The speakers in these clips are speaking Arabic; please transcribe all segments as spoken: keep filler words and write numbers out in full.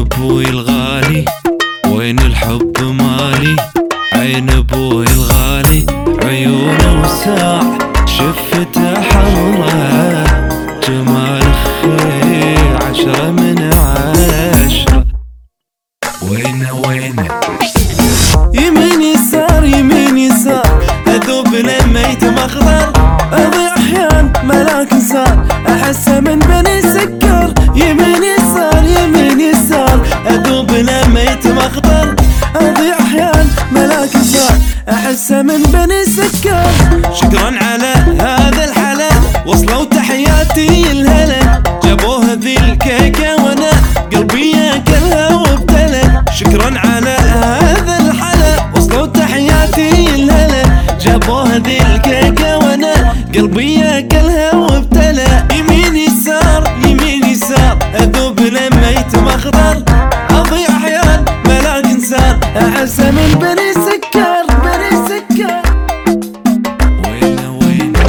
ابوي الغالي وين الحب مالي، عين ابوي الغالي عيونه وساع شفته حمرا، جمال اخي عشرة من عشرة. وينه وينه يمين يسار يمين يسار اذوب لما يتم اخضر، اضيع احيان ملاك انسان احسه من بني سكر. يمين يسار يمين يسار اذوب لما يتم اخضر، اضيع احيان ملاك انسان احسه من بني سكر. شكرا على هذا الحلا وصلوا تحياتي الهلا، جابوها ذي الكيكه وانا قلبي ياكلها وابتلى. شكرا على هذا الحلا وصلوا تحياتي الهلا، جابوها ذي الكيكه وانا قلبي ياكلها وابتلى. يمين يسار يمين يسار اذوب لما يتم اخضر، اضيع احيان ملاك انسان احسه من بني سكر بني سكر. وينه وينه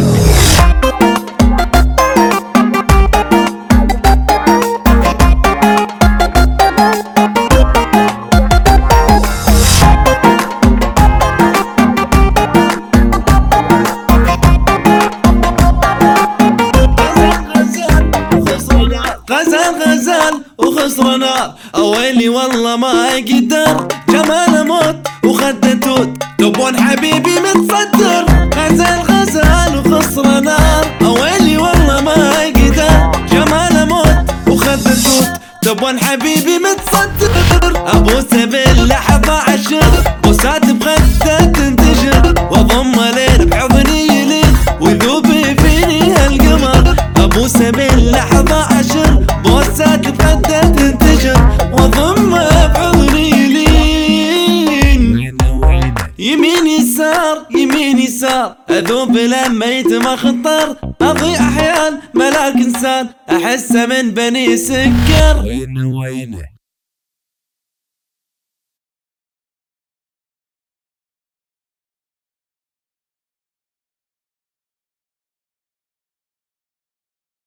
غزال غزال وخسر نار، اويلي والله ما اقدر، جمال موت وخده توت تبون حبيبي متصدر. غزال غزال وخسر نار، اويلي والله ما اقدر، جمال موت وخده توت تبون حبيبي متصدر. ابو سبيل لحظة عشر بوسات بخده تنتشر، واضم لين بحضني يلين ويذوب فيني هالقمر. ابو سبيل لحظة عشر بوسات بخده تنتشر، واضم بحضني يلين. يمين يسار يمين يسار اذوب لما يتم اخطر، اضيع احيان ملاك انسان احسه من بني سكر. وينه وينه